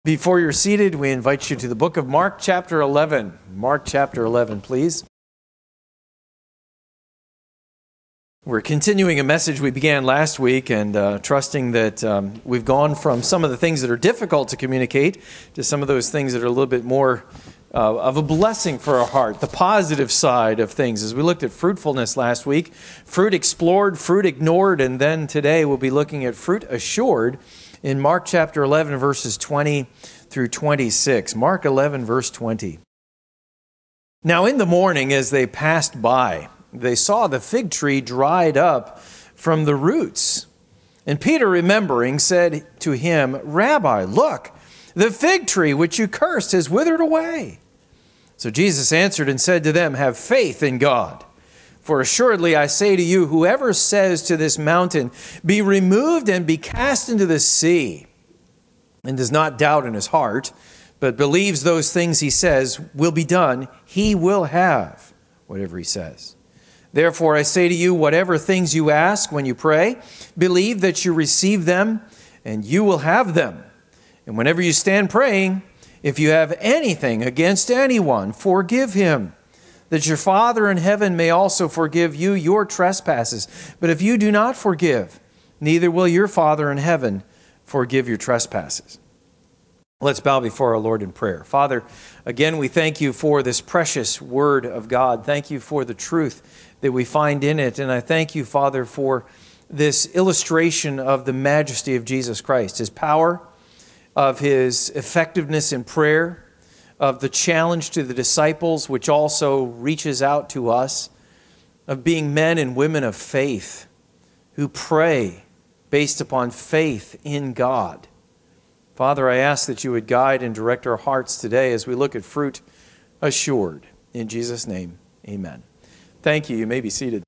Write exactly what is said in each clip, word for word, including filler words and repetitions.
Before you're seated, we invite you to the book of Mark chapter eleven. Mark chapter eleven, please. We're continuing a message we began last week and uh, trusting that um, we've gone from some of the things that are difficult to communicate to some of those things that are a little bit more uh, of a blessing for our heart, the positive side of things. As we looked at fruitfulness last week, fruit explored, fruit ignored, and then today we'll be looking at fruit assured in Mark chapter eleven, verses twenty through twenty-six. Mark eleven, verse twenty. Now in the morning, as they passed by, they saw the fig tree dried up from the roots. And Peter, remembering, said to him, Rabbi, look, the fig tree which you cursed has withered away. So Jesus answered and said to them, Have faith in God. For assuredly I say to you, whoever says to this mountain, Be removed and be cast into the sea, and does not doubt in his heart, but believes those things he says will be done, he will have whatever he says. Therefore I say to you, whatever things you ask when you pray, believe that you receive them, and you will have them. And whenever you stand praying, if you have anything against anyone, forgive him, that your Father in heaven may also forgive you your trespasses. But if you do not forgive, neither will your Father in heaven forgive your trespasses. Let's bow before our Lord in prayer. Father, again, we thank you for this precious word of God. Thank you for the truth that we find in it. And I thank you, Father, for this illustration of the majesty of Jesus Christ, his power, of his effectiveness in prayer, of the challenge to the disciples, which also reaches out to us, of being men and women of faith who pray based upon faith in God. Father, I ask that you would guide and direct our hearts today as we look at fruit assured. In Jesus' name, amen. Thank you. You may be seated.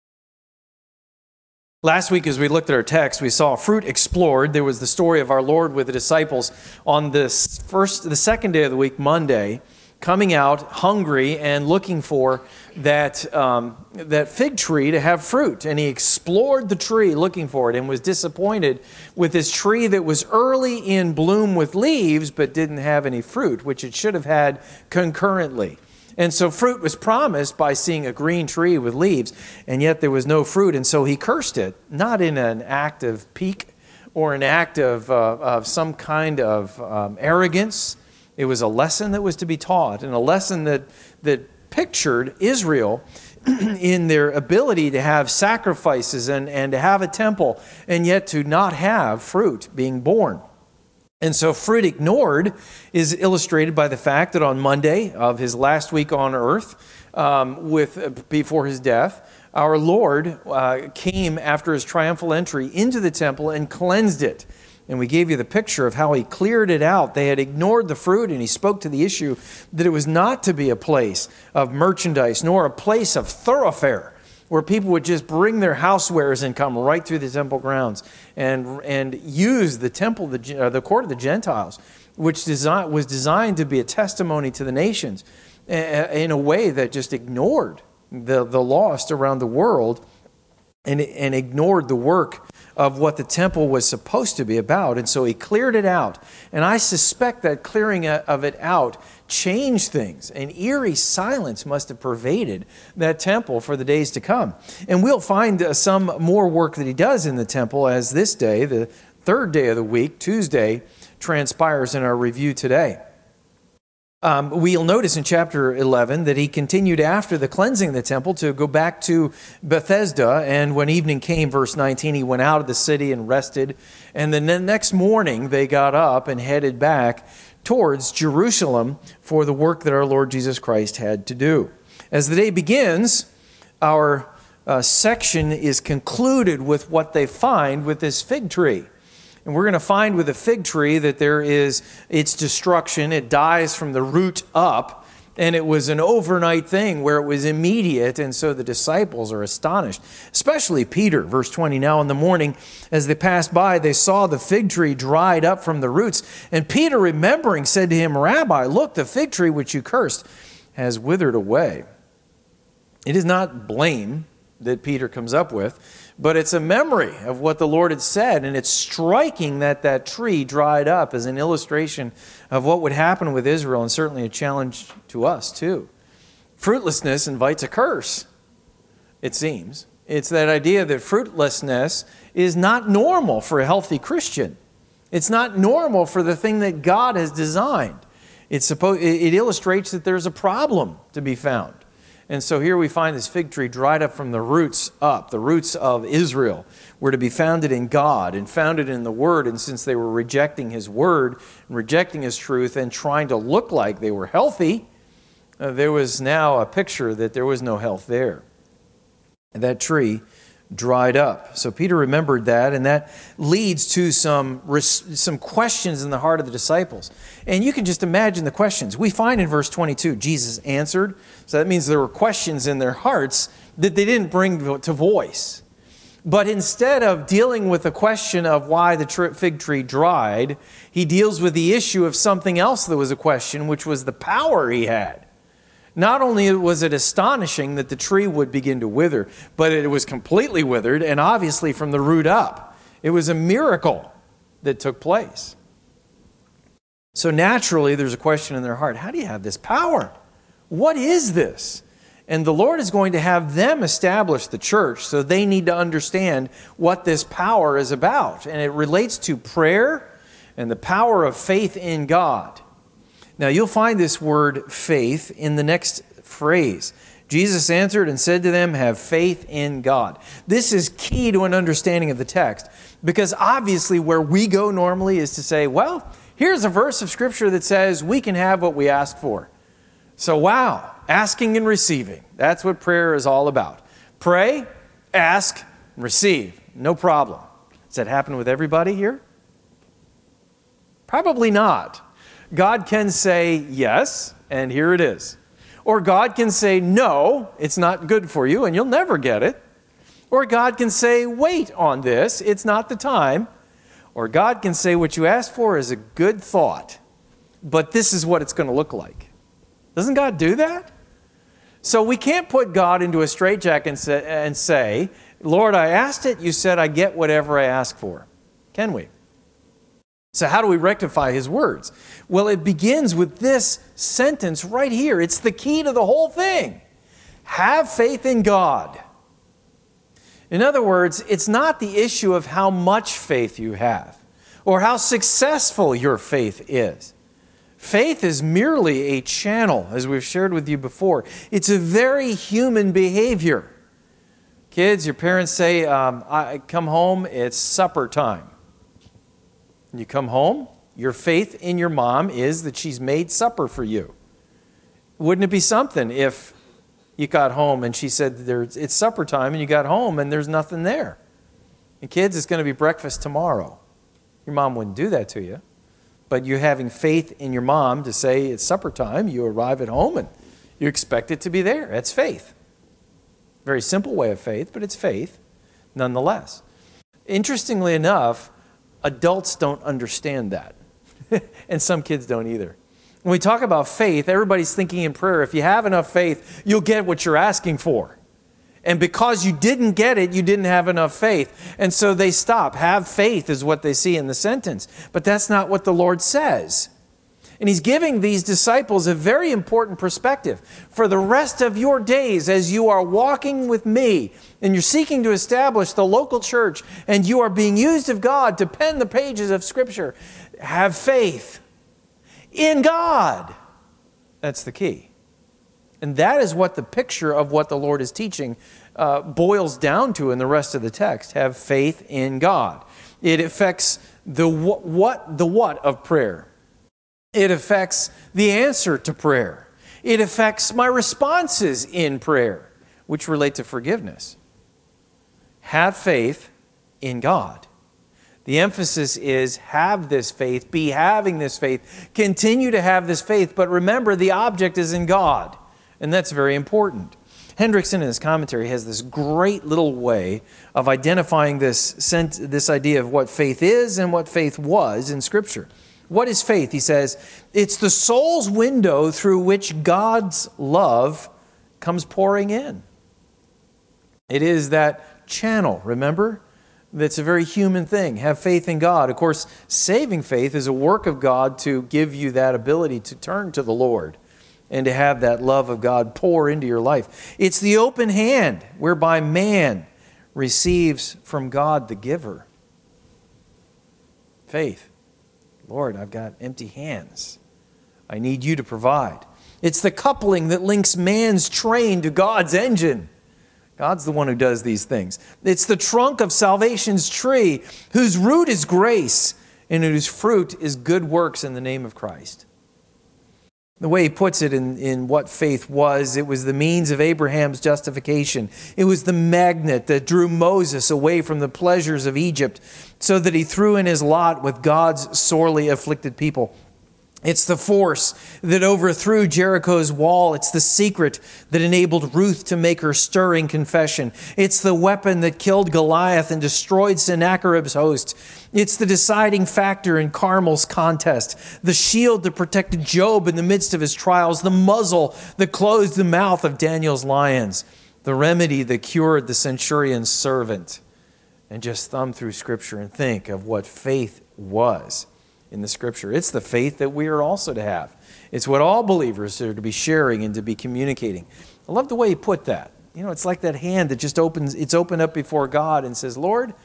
Last week, as we looked at our text, we saw fruit explored. There was the story of our Lord with the disciples on this first, the second day of the week, Monday, coming out hungry and looking for that um, that fig tree to have fruit. And he explored the tree looking for it and was disappointed with this tree that was early in bloom with leaves but didn't have any fruit, which it should have had concurrently. And so fruit was promised by seeing a green tree with leaves, and yet there was no fruit, and so he cursed it, not in an act of pique or an act of, uh, of some kind of um, arrogance. It was a lesson that was to be taught, and a lesson that, that pictured Israel in their ability to have sacrifices and, and to have a temple, and yet to not have fruit being born. And so fruit ignored is illustrated by the fact that on Monday of his last week on earth, um, with before his death, our Lord uh, came after his triumphal entry into the temple and cleansed it. And we gave you the picture of how he cleared it out. They had ignored the fruit, and he spoke to the issue that it was not to be a place of merchandise, nor a place of thoroughfare, where people would just bring their housewares and come right through the temple grounds and and use the temple, the, uh, the court of the Gentiles, which design, was designed to be a testimony to the nations in a way that just ignored the, the lost around the world and, and ignored the work of what the temple was supposed to be about. And so he cleared it out. And I suspect that clearing of it out changed things. An eerie silence must have pervaded that temple for the days to come. And we'll find some more work that he does in the temple as this day, the third day of the week, Tuesday, transpires in our review today. Um, we'll notice in chapter eleven that he continued after the cleansing of the temple to go back to Bethesda. And when evening came, verse nineteen, he went out of the city and rested. And then the next morning they got up and headed back towards Jerusalem for the work that our Lord Jesus Christ had to do. As the day begins, our uh, section is concluded with what they find with this fig tree. And we're going to find with the fig tree that there is its destruction. It dies from the root up. And it was an overnight thing where it was immediate. And so the disciples are astonished, especially Peter. Verse twenty, now in the morning, as they passed by, they saw the fig tree dried up from the roots. And Peter, remembering, said to him, Rabbi, look, the fig tree which you cursed has withered away. It is not blame that Peter comes up with, but it's a memory of what the Lord had said, and it's striking that that tree dried up as an illustration of what would happen with Israel, and certainly a challenge to us too. Fruitlessness invites a curse, it seems. It's that idea that fruitlessness is not normal for a healthy Christian. It's not normal for the thing that God has designed. It's supposed, it illustrates that there's a problem to be found. And so here we find this fig tree dried up from the roots up. The roots of Israel were to be founded in God and founded in the Word. And since they were rejecting His Word, and rejecting His truth, and trying to look like they were healthy, uh, there was now a picture that there was no health there. And that tree dried up. So Peter remembered that, and that leads to some, some questions in the heart of the disciples. And you can just imagine the questions. We find in verse twenty-two, Jesus answered. So that means there were questions in their hearts that they didn't bring to voice. But instead of dealing with the question of why the fig tree dried, he deals with the issue of something else that was a question, which was the power he had. Not only was it astonishing that the tree would begin to wither, but it was completely withered, and obviously from the root up. It was a miracle that took place. So naturally, there's a question in their heart. How do you have this power? What is this? And the Lord is going to have them establish the church, so they need to understand what this power is about. And it relates to prayer and the power of faith in God. Now, you'll find this word faith in the next phrase. Jesus answered and said to them, have faith in God. This is key to an understanding of the text, because obviously where we go normally is to say, well, here's a verse of Scripture that says we can have what we ask for. So, wow, asking and receiving. That's what prayer is all about. Pray, ask, and receive. No problem. Does that happen with everybody here? Probably not. God can say yes, and here it is. Or God can say no, it's not good for you, and you'll never get it. Or God can say wait on this, it's not the time. Or God can say what you asked for is a good thought, but this is what it's going to look like. Doesn't God do that? So we can't put God into a straitjacket and say, and say, Lord, I asked it, you said I get whatever I ask for. Can we? So how do we rectify His words? Well, it begins with this sentence right here. It's the key to the whole thing. Have faith in God. In other words, it's not the issue of how much faith you have or how successful your faith is. Faith is merely a channel, as we've shared with you before. It's a very human behavior. Kids, your parents say, um, I come home, it's supper time. You come home, your faith in your mom is that she's made supper for you. Wouldn't it be something if you got home and she said there's, it's supper time, and you got home and there's nothing there? And kids, it's going to be breakfast tomorrow. Your mom wouldn't do that to you. But you're having faith in your mom to say it's supper time. You arrive at home and you expect it to be there. That's faith. Very simple way of faith, but it's faith nonetheless. Interestingly enough, adults don't understand that. And some kids don't either. When we talk about faith, everybody's thinking in prayer, if you have enough faith, you'll get what you're asking for. And because you didn't get it, you didn't have enough faith. And so they stop. Have faith is what they see in the sentence. But that's not what the Lord says. And He's giving these disciples a very important perspective. For the rest of your days, as you are walking with me, and you're seeking to establish the local church, and you are being used of God to pen the pages of Scripture, have faith in God. That's the key. And that is what the picture of what the Lord is teaching uh, boils down to in the rest of the text. Have faith in God. It affects the what, what the what of prayer. It affects the answer to prayer. It affects my responses in prayer, which relate to forgiveness. Have faith in God. The emphasis is have this faith, be having this faith, continue to have this faith, but remember the object is in God. And that's very important. Hendrickson in his commentary has this great little way of identifying this, this idea of what faith is and what faith was in Scripture. What is faith? He says, it's the soul's window through which God's love comes pouring in. It is that that channel, remember? That's a very human thing. Have faith in God. Of course, saving faith is a work of God to give you that ability to turn to the Lord and to have that love of God pour into your life. It's the open hand whereby man receives from God the giver. Faith. Lord, I've got empty hands. I need you to provide. It's the coupling that links man's train to God's engine. God's the one who does these things. It's the trunk of salvation's tree, whose root is grace and whose fruit is good works in the name of Christ. The way he puts it in, in what faith was, it was the means of Abraham's justification. It was the magnet that drew Moses away from the pleasures of Egypt so that he threw in his lot with God's sorely afflicted people. It's the force that overthrew Jericho's wall. It's the secret that enabled Ruth to make her stirring confession. It's the weapon that killed Goliath and destroyed Sennacherib's host. It's the deciding factor in Carmel's contest. The shield that protected Job in the midst of his trials. The muzzle that closed the mouth of Daniel's lions. The remedy that cured the centurion's servant. And just thumb through Scripture and think of what faith was in the Scripture. It's the faith that we are also to have. It's what all believers are to be sharing and to be communicating. I love the way he put that. You know, it's like that hand that just opens, it's opened up before God and says, Lord,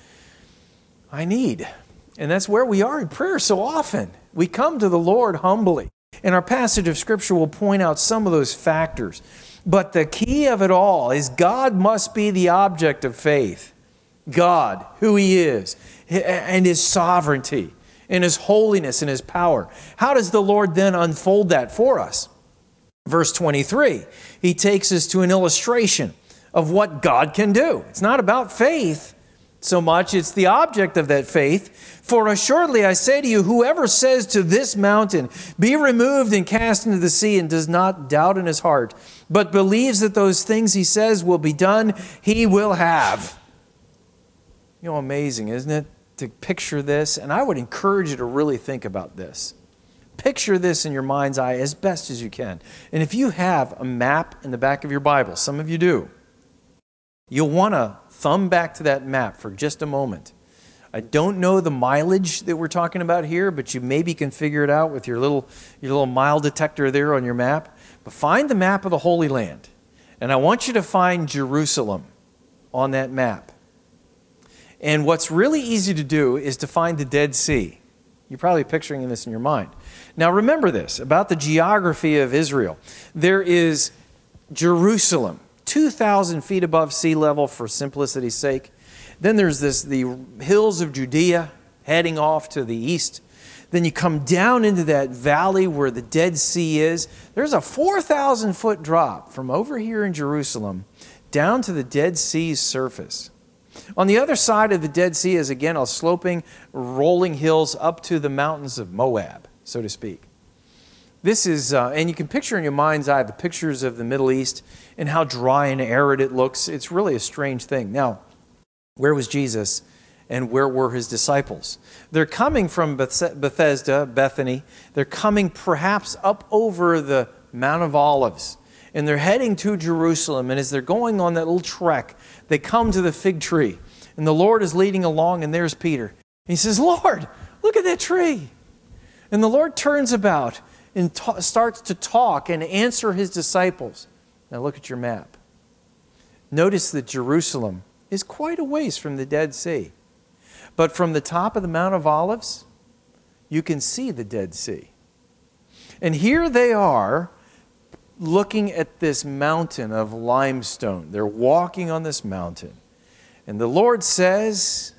I need. And that's where we are in prayer so often. We come to the Lord humbly. And our passage of Scripture will point out some of those factors. But the key of it all is God must be the object of faith. God, who He is, and His sovereignty, in His holiness and His power. How does the Lord then unfold that for us? Verse twenty-three, He takes us to an illustration of what God can do. It's not about faith so much, it's the object of that faith. For assuredly I say to you, whoever says to this mountain, be removed and cast into the sea, and does not doubt in his heart, but believes that those things he says will be done, he will have. You know, amazing, isn't it? To picture this, and I would encourage you to really think about this. Picture this in your mind's eye as best as you can. And if you have a map in the back of your Bible, some of you do, you'll want to thumb back to that map for just a moment. I don't know the mileage that we're talking about here, but you maybe can figure it out with your little, your little mile detector there on your map. But find the map of the Holy Land, and I want you to find Jerusalem on that map. And what's really easy to do is to find the Dead Sea. You're probably picturing this in your mind. Now remember this, about the geography of Israel. There is Jerusalem, two thousand feet above sea level for simplicity's sake. Then there's this, the hills of Judea heading off to the east. Then you come down into that valley where the Dead Sea is. There's a four thousand foot drop from over here in Jerusalem down to the Dead Sea's surface. On the other side of the Dead Sea is again a sloping, rolling hills up to the mountains of Moab, so to speak. This is, uh, and you can picture in your mind's eye the pictures of the Middle East and how dry and arid it looks. It's really a strange thing. Now, where was Jesus and where were His disciples? They're coming from Bethesda, Bethany. They're coming perhaps up over the Mount of Olives. And they're heading to Jerusalem. And as they're going on that little trek, they come to the fig tree. And the Lord is leading along, and there's Peter. And he says, Lord, look at that tree. And the Lord turns about and ta- starts to talk and answer His disciples. Now look at your map. Notice that Jerusalem is quite a ways from the Dead Sea. But from the top of the Mount of Olives, you can see the Dead Sea. And here they are, looking at this mountain of limestone. They're walking on this mountain. And the Lord says,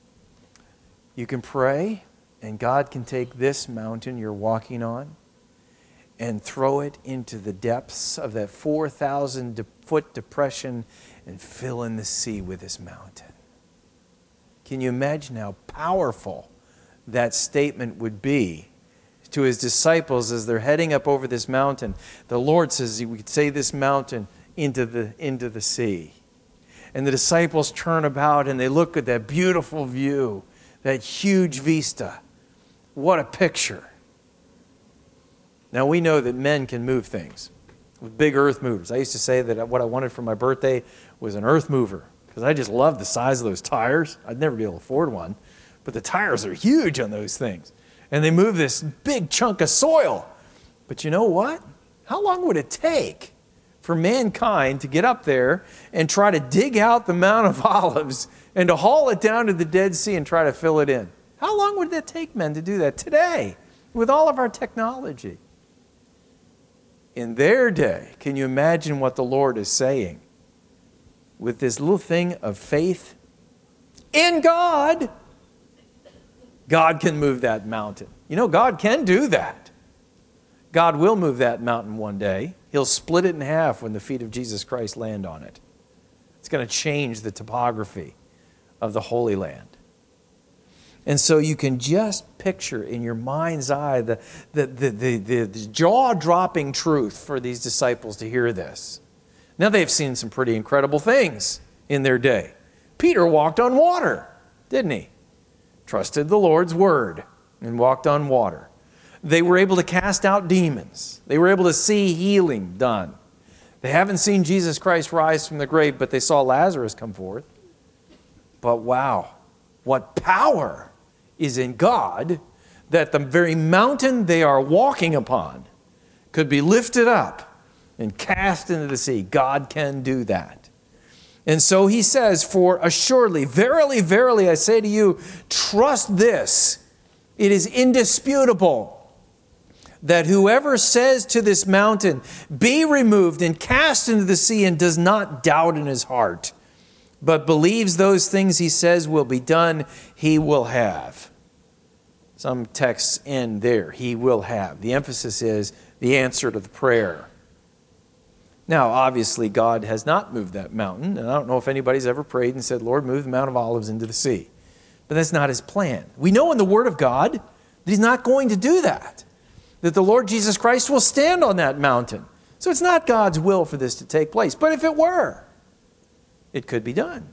you can pray, and God can take this mountain you're walking on and throw it into the depths of that four thousand foot depression and fill in the sea with this mountain. Can you imagine how powerful that statement would be to His disciples as they're heading up over this mountain? The Lord says we could say this mountain into the, into the sea. And the disciples turn about and they look at that beautiful view, that huge vista. What a picture. Now we know that men can move things with big earth movers. I used to say that what I wanted for my birthday was an earth mover. because I just love the size of those tires. I'd never be able to afford one, but the tires are huge on those things. And they move this big chunk of soil. But you know what? How long would it take for mankind to get up there and try to dig out the Mount of Olives and to haul it down to the Dead Sea and try to fill it in? How long would that take men to do that today with all of our technology? In their day, can you imagine what the Lord is saying? With this little thing of faith in God, God can move that mountain. You know, God can do that. God will move that mountain one day. He'll split it in half when the feet of Jesus Christ land on it. It's going to change the topography of the Holy Land. And so you can just picture in your mind's eye the, the, the, the, the, the jaw-dropping truth for these disciples to hear this. Now they've seen some pretty incredible things in their day. Peter walked on water, didn't he? Trusted the Lord's word and walked on water. They were able to cast out demons. They were able to see healing done. They haven't seen Jesus Christ rise from the grave, but they saw Lazarus come forth. But wow, what power is in God that the very mountain they are walking upon could be lifted up and cast into the sea. God can do that. And so he says, for assuredly, verily, verily, I say to you, trust this. It is indisputable that whoever says to this mountain, be removed and cast into the sea, and does not doubt in his heart, but believes those things he says will be done, he will have. Some texts end there, he will have. The emphasis is the answer to the prayer. Now, obviously, God has not moved that mountain, and I don't know if anybody's ever prayed and said, Lord, move the Mount of Olives into the sea. But that's not his plan. We know in the Word of God that he's not going to do that, that the Lord Jesus Christ will stand on that mountain. So it's not God's will for this to take place. But if it were, it could be done.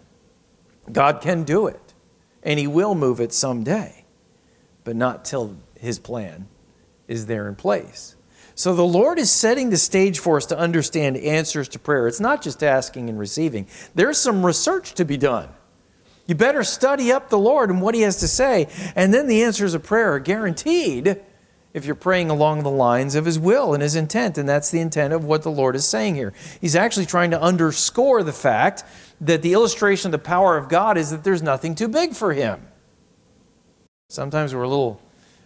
God can do it, and he will move it someday, but not till his plan is there in place. So the Lord is setting the stage for us to understand answers to prayer. It's not just asking and receiving. There's some research to be done. You better study up the Lord and what he has to say, and then the answers of prayer are guaranteed if you're praying along the lines of his will and his intent. And that's the intent of what the Lord is saying here. He's actually trying to underscore the fact that the illustration of the power of God is that there's nothing too big for him. Sometimes we're a little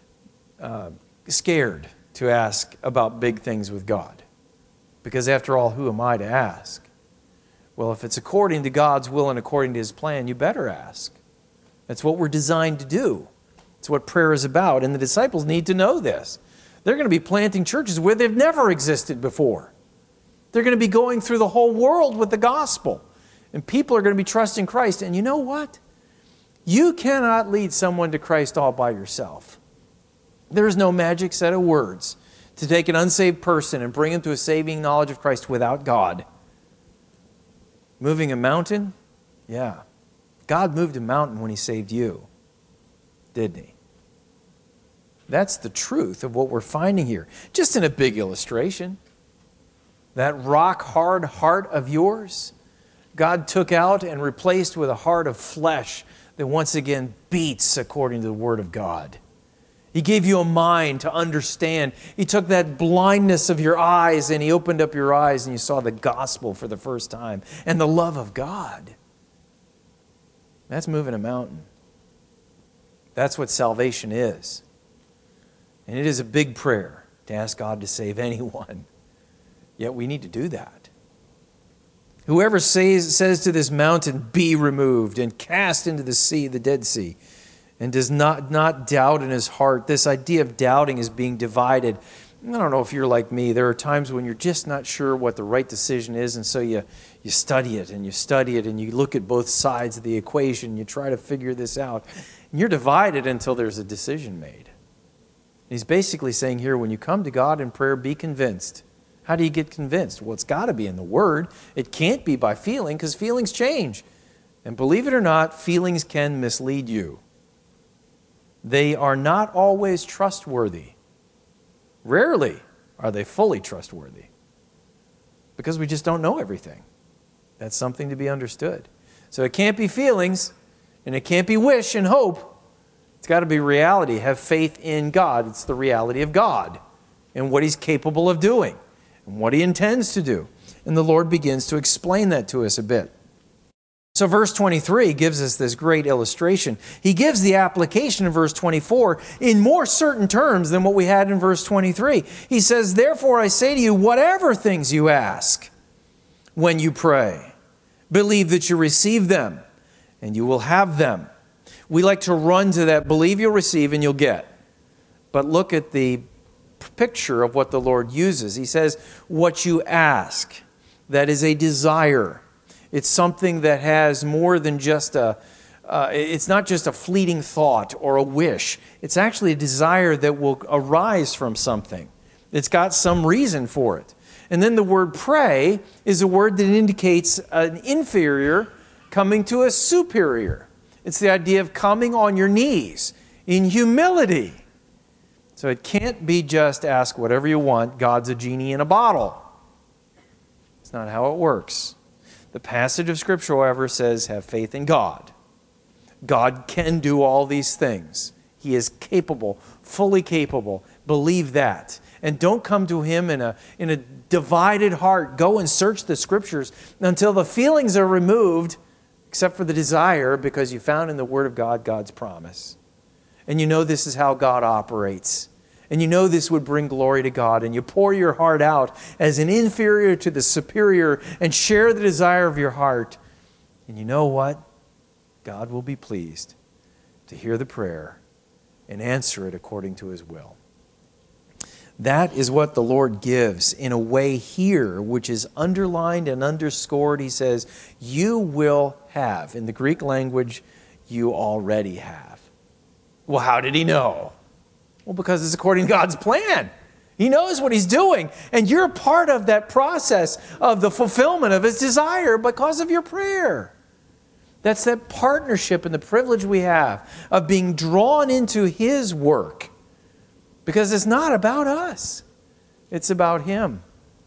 uh, scared to ask about big things with God. Because after all, who am I to ask? Well, if it's according to God's will and according to his plan, you better ask. That's what we're designed to do. It's what prayer is about, and the disciples need to know this. They're going to be planting churches where they've never existed before. They're going to be going through the whole world with the gospel, and people are going to be trusting Christ. And you know what? You cannot lead someone to Christ all by yourself. There is no magic set of words to take an unsaved person and bring him to a saving knowledge of Christ without God. Moving a mountain? Yeah. God moved a mountain when he saved you, didn't he? That's the truth of what we're finding here. Just in a big illustration. That rock-hard heart of yours, God took out and replaced with a heart of flesh that once again beats according to the Word of God. He gave you a mind to understand. He took that blindness of your eyes and he opened up your eyes and you saw the gospel for the first time and the love of God. That's moving a mountain. That's what salvation is. And it is a big prayer to ask God to save anyone. Yet we need to do that. Whoever says, says to this mountain, be removed and cast into the sea, the Dead Sea, and does not, not doubt in his heart. This idea of doubting is being divided. I don't know if you're like me. There are times when you're just not sure what the right decision is, and so you, you study it, and you study it, and you look at both sides of the equation, and you try to figure this out. And you're divided until there's a decision made. And he's basically saying here, when you come to God in prayer, be convinced. How do you get convinced? Well, it's got to be in the Word. It can't be by feeling, because feelings change. And believe it or not, feelings can mislead you. They are not always trustworthy. Rarely are they fully trustworthy. Because we just don't know everything. That's something to be understood. So it can't be feelings, and it can't be wish and hope. It's got to be reality. Have faith in God. It's the reality of God and what He's capable of doing and what He intends to do. And the Lord begins to explain that to us a bit. So verse twenty-three gives us this great illustration. He gives the application in verse twenty-four in more certain terms than what we had in verse twenty-three. He says, therefore I say to you, whatever things you ask when you pray, believe that you receive them and you will have them. We like to run to that, believe you'll receive and you'll get. But look at the picture of what the Lord uses. He says, what you ask, that is a desire. It's something that has more than just a, uh, it's not just a fleeting thought or a wish. It's actually a desire that will arise from something. It's got some reason for it. And then the word pray is a word that indicates an inferior coming to a superior. It's the idea of coming on your knees in humility. So it can't be just ask whatever you want. God's a genie in a bottle. It's not how it works. The passage of Scripture, however, says, have faith in God. God can do all these things. He is capable, fully capable. Believe that. And don't come to Him in a, in a divided heart. Go and search the Scriptures until the feelings are removed, except for the desire, because you found in the Word of God God's promise. And you know this is how God operates. And you know this would bring glory to God. And you pour your heart out as an inferior to the superior and share the desire of your heart. And you know what? God will be pleased to hear the prayer and answer it according to His will. That is what the Lord gives in a way here, which is underlined and underscored. He says, you will have. In the Greek language, you already have. Well, how did He know? Well, because it's according to God's plan. He knows what He's doing. And you're a part of that process of the fulfillment of His desire because of your prayer. That's that partnership and the privilege we have of being drawn into His work. Because it's not about us. It's about Him.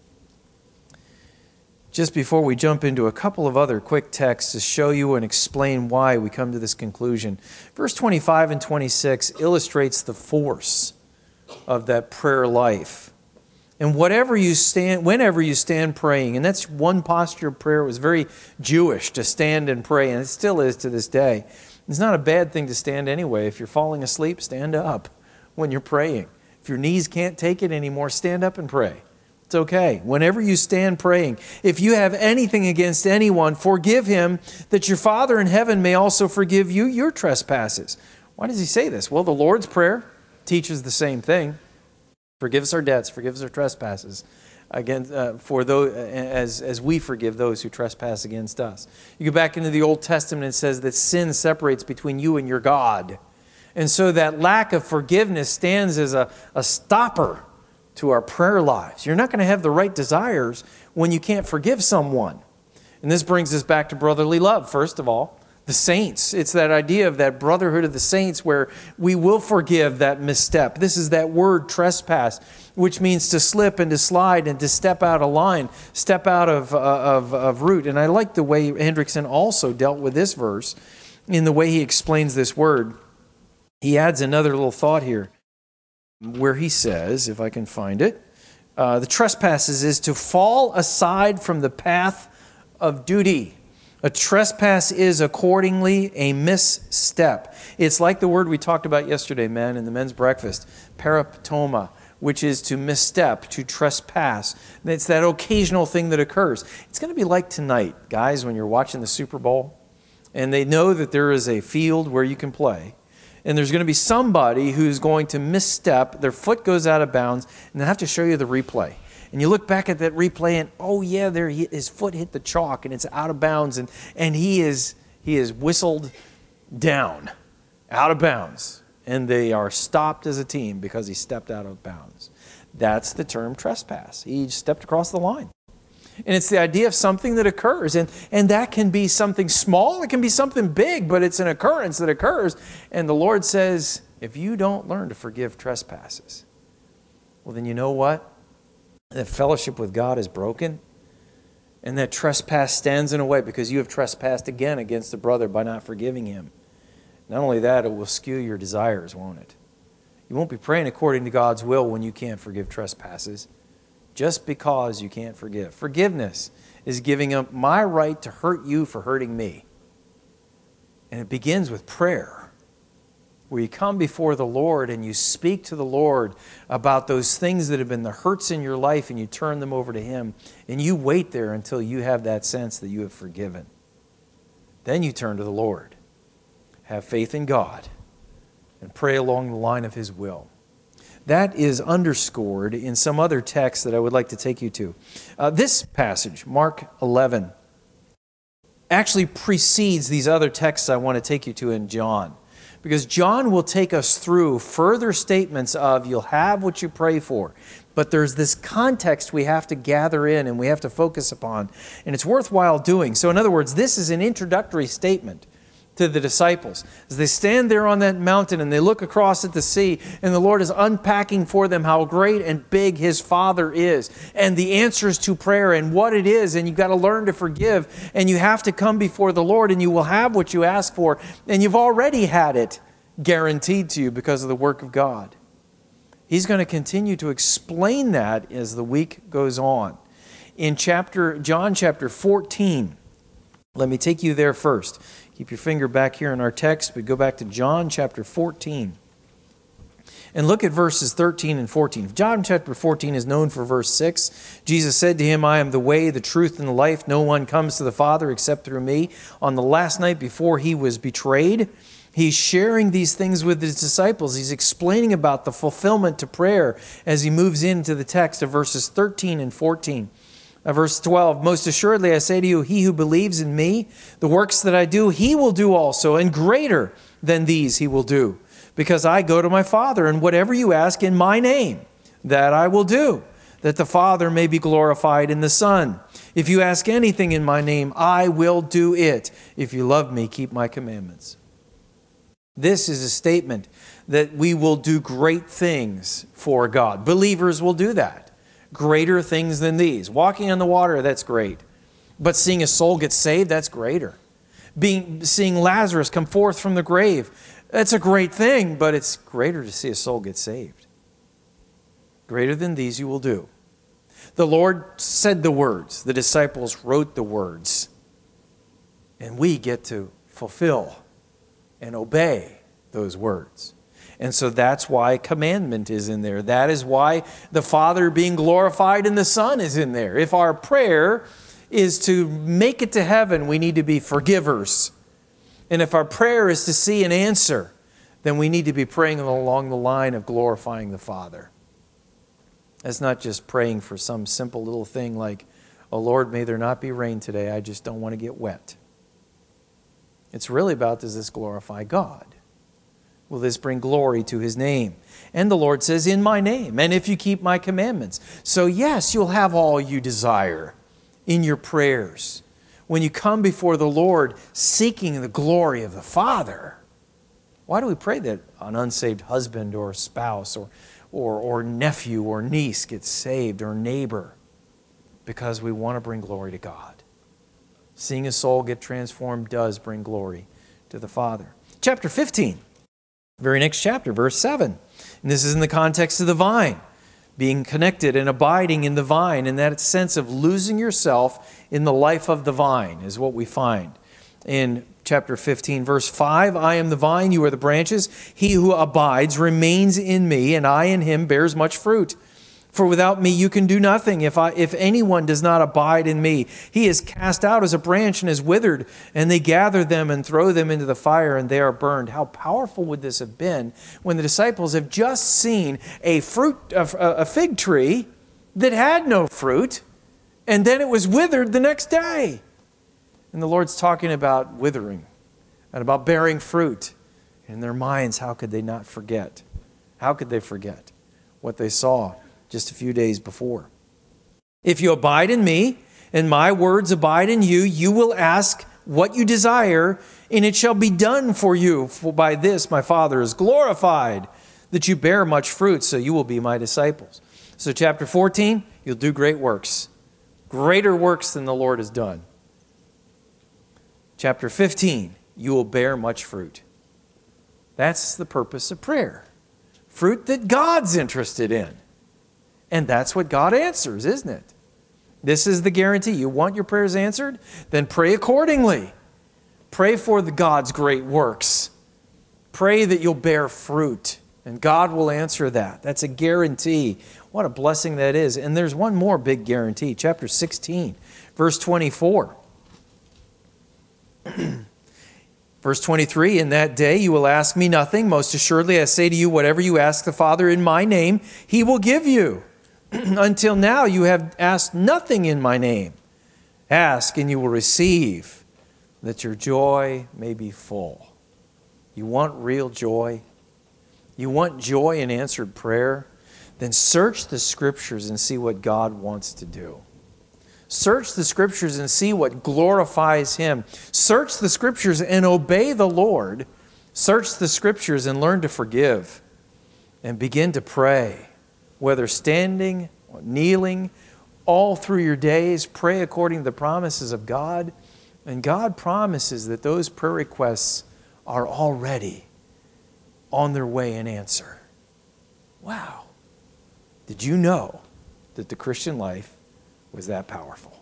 Just before we jump into a couple of other quick texts to show you and explain why we come to this conclusion. Verse twenty-five and twenty-six illustrates the force of that prayer life. And whatever you stand, whenever you stand praying, and that's one posture of prayer. It was very Jewish to stand and pray, and it still is to this day. It's not a bad thing to stand anyway. If you're falling asleep, stand up when you're praying. If your knees can't take it anymore, stand up and pray. It's okay. Whenever you stand praying, if you have anything against anyone, forgive him, that your Father in heaven may also forgive you your trespasses. Why does He say this? Well, the Lord's Prayer teaches the same thing. Forgive us our debts, forgive us our trespasses, against, uh, for those, as, as we forgive those who trespass against us. You go back into the Old Testament, it says that sin separates between you and your God. And so that lack of forgiveness stands as a, a stopper to our prayer lives. You're not going to have the right desires when you can't forgive someone. And this brings us back to brotherly love, first of all. The saints. It's that idea of that brotherhood of the saints where we will forgive that misstep. This is that word trespass, which means to slip and to slide and to step out of line, step out of, uh, of, of route. And I like the way Hendrickson also dealt with this verse in the way he explains this word. He adds another little thought here, where he says, if I can find it, uh, the trespasses is to fall aside from the path of duty. A trespass is accordingly a misstep. It's like the word we talked about yesterday, men, in the men's breakfast, paraptoma, which is to misstep, to trespass. It's that occasional thing that occurs. It's going to be like tonight, guys, when you're watching the Super Bowl, and they know that there is a field where you can play. And there's going to be somebody who's going to misstep, their foot goes out of bounds, and they have to show you the replay. And you look back at that replay and, oh yeah, there he, his foot hit the chalk and it's out of bounds. And, and he is he is whistled down, out of bounds. And they are stopped as a team because he stepped out of bounds. That's the term trespass. He stepped across the line. And it's the idea of something that occurs. And, and that can be something small, it can be something big, but it's an occurrence that occurs. And the Lord says, if you don't learn to forgive trespasses, well then you know what? The fellowship with God is broken. And that trespass stands in a way because you have trespassed again against a brother by not forgiving him. Not only that, it will skew your desires, won't it? You won't be praying according to God's will when you can't forgive trespasses, just because you can't forgive. Forgiveness is giving up my right to hurt you for hurting me. And it begins with prayer, where you come before the Lord and you speak to the Lord about those things that have been the hurts in your life, and you turn them over to Him, and you wait there until you have that sense that you have forgiven. Then you turn to the Lord, have faith in God, and pray along the line of His will. That is underscored in some other text that I would like to take you to. Uh, this passage, Mark eleven, actually precedes these other texts I want to take you to in John. Because John will take us through further statements of you'll have what you pray for. But there's this context we have to gather in and we have to focus upon. And it's worthwhile doing. So in other words, this is an introductory statement to the disciples. As they stand there on that mountain and they look across at the sea, and the Lord is unpacking for them how great and big His Father is, and the answers to prayer and what it is, and you've got to learn to forgive, and you have to come before the Lord, and you will have what you ask for, and you've already had it guaranteed to you because of the work of God. He's going to continue to explain that as the week goes on. In chapter John chapter fourteen, let me take you there first. Keep your finger back here in our text, but go back to John chapter fourteen. And look at verses thirteen and fourteen. John chapter fourteen is known for verse six. Jesus said to him, I am the way, the truth, and the life. No one comes to the Father except through me. On the last night before He was betrayed, He's sharing these things with His disciples. He's explaining about the fulfillment to prayer as He moves into the text of verses thirteen and fourteen. Verse twelve, most assuredly I say to you, he who believes in me, the works that I do, he will do also, and greater than these he will do, because I go to my Father, and whatever you ask in my name, that I will do, that the Father may be glorified in the Son. If you ask anything in my name, I will do it. If you love me, keep my commandments. This is a statement that we will do great things for God. Believers will do that. Greater things than these. Walking on the water, that's great. But seeing a soul get saved, that's greater. Being, seeing Lazarus come forth from the grave, that's a great thing, but it's greater to see a soul get saved. Greater than these you will do. The Lord said the words. The disciples wrote the words. And we get to fulfill and obey those words. And so that's why commandment is in there. That is why the Father being glorified in the Son is in there. If our prayer is to make it to heaven, we need to be forgivers. And if our prayer is to see an answer, then we need to be praying along the line of glorifying the Father. That's not just praying for some simple little thing like, oh Lord, may there not be rain today. I just don't want to get wet. It's really about, does this glorify God? Will this bring glory to His name? And the Lord says, in my name, and if you keep my commandments. So yes, you'll have all you desire in your prayers. When you come before the Lord seeking the glory of the Father. Why do we pray that an unsaved husband or spouse or, or, or nephew or niece gets saved or neighbor? Because we want to bring glory to God. Seeing a soul get transformed does bring glory to the Father. Chapter fifteen. Very next chapter, verse seven. And this is in the context of the vine. Being connected and abiding in the vine, in that sense of losing yourself in the life of the vine is what we find. In chapter fifteen, verse five, I am the vine, you are the branches. He who abides remains in me, and I in him bears much fruit. For without me you can do nothing. If I, if anyone does not abide in me, he is cast out as a branch and is withered, and they gather them and throw them into the fire, and they are burned. How powerful would this have been when the disciples have just seen a fruit, a, a fig tree that had no fruit, and then it was withered the next day? And the Lord's talking about withering and about bearing fruit. In their minds, how could they not forget? How could they forget what they saw just a few days before? If you abide in me, and my words abide in you, you will ask what you desire, and it shall be done for you. For by this my Father is glorified, that you bear much fruit, so you will be my disciples. So chapter fourteen, you'll do great works. Greater works than the Lord has done. Chapter fifteen, you will bear much fruit. That's the purpose of prayer. Fruit that God's interested in. And that's what God answers, isn't it? This is the guarantee. You want your prayers answered? Then pray accordingly. Pray for the God's great works. Pray that you'll bear fruit, and God will answer that. That's a guarantee. What a blessing that is. And there's one more big guarantee. Chapter sixteen, verse twenty-four. Verse twenty-three, in that day you will ask me nothing. Most assuredly I say to you, whatever you ask the Father in my name, he will give you. Until now you have asked nothing in my name. Ask and you will receive, that your joy may be full. You want real joy? You want joy in answered prayer? Then search the Scriptures and see what God wants to do. Search the Scriptures and see what glorifies Him. Search the Scriptures and obey the Lord. Search the Scriptures and learn to forgive. And begin to pray. Whether standing or kneeling, all through your days, pray according to the promises of God. And God promises that those prayer requests are already on their way in answer. Wow. Did you know that the Christian life was that powerful?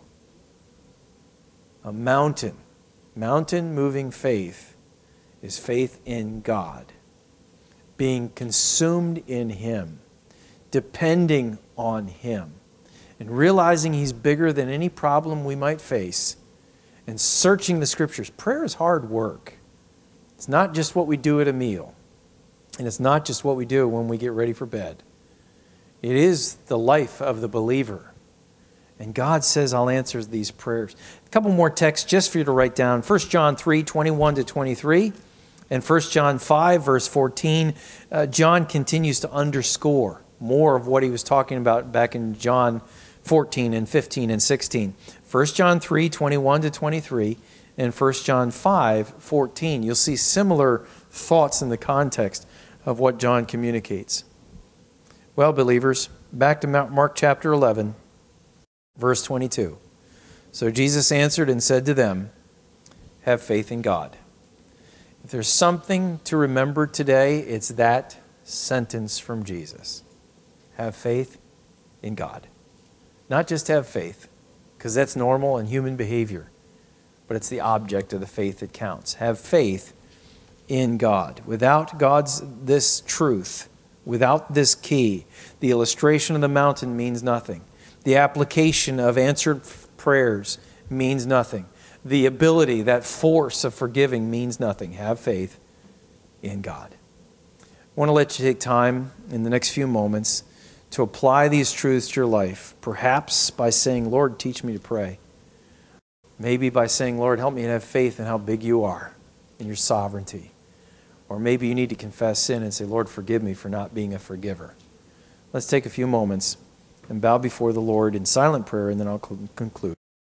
A mountain, mountain-moving faith is faith in God, being consumed in Him, depending on Him, and realizing He's bigger than any problem we might face, and searching the Scriptures. Prayer is hard work. It's not just what we do at a meal, and it's not just what we do when we get ready for bed. It is the life of the believer. And God says, I'll answer these prayers. A couple more texts just for you to write down. First John three, twenty-one to twenty-three, and First John five, verse fourteen. Uh, John continues to underscore more of what he was talking about back in John fourteen and fifteen and sixteen. First John three, twenty-one to twenty-three, and First John five, fourteen. You'll see similar thoughts in the context of what John communicates. Well, believers, back to Mark chapter eleven, verse twenty-two. So Jesus answered and said to them, have faith in God. If there's something to remember today, it's that sentence from Jesus. Have faith in God. Not just have faith, because that's normal and human behavior, but it's the object of the faith that counts. Have faith in God. Without God's this truth, without this key, the illustration of the mountain means nothing. The application of answered prayers means nothing. The ability, that force of forgiving means nothing. Have faith in God. I want to let you take time in the next few moments to apply these truths to your life. Perhaps by saying, Lord, teach me to pray. Maybe by saying, Lord, help me to have faith in how big you are, in your sovereignty. Or maybe you need to confess sin and say, Lord, forgive me for not being a forgiver. Let's take a few moments and bow before the Lord in silent prayer, and then I'll conclude.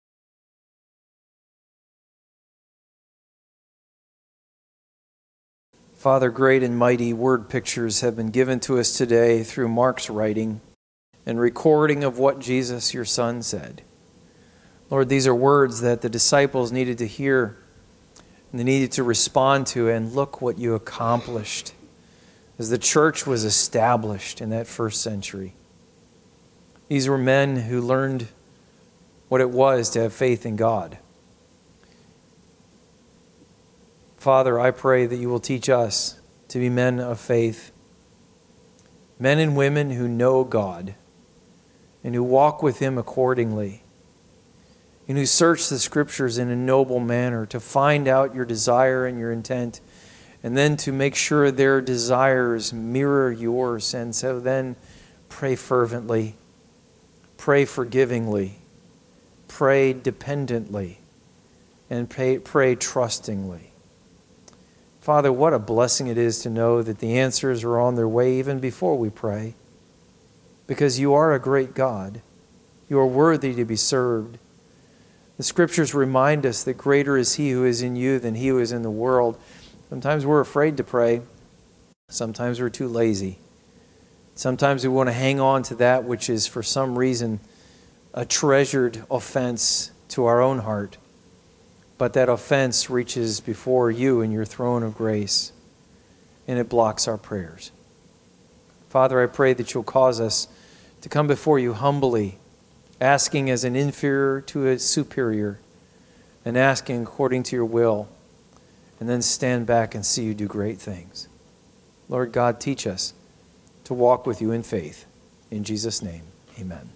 Father, great and mighty word pictures have been given to us today through Mark's writing and recording of what Jesus, your Son, said. Lord, these are words that the disciples needed to hear and they needed to respond to, and look what you accomplished as the church was established in that first century. These were men who learned what it was to have faith in God. Father, I pray that you will teach us to be men of faith, men and women who know God and who walk with Him accordingly, and who search the Scriptures in a noble manner to find out your desire and your intent, and then to make sure their desires mirror yours. And so then pray fervently, pray forgivingly, pray dependently, and pray, pray trustingly. Father, what a blessing it is to know that the answers are on their way even before we pray, because you are a great God. You are worthy to be served. The Scriptures remind us that greater is He who is in you than he who is in the world. Sometimes we're afraid to pray. Sometimes we're too lazy. Sometimes we want to hang on to that which is for some reason a treasured offense to our own heart, but that offense reaches before you in your throne of grace, and it blocks our prayers. Father, I pray that you'll cause us to come before you humbly, asking as an inferior to a superior, and asking according to your will, and then stand back and see you do great things. Lord God, teach us to walk with you in faith. In Jesus' name, amen.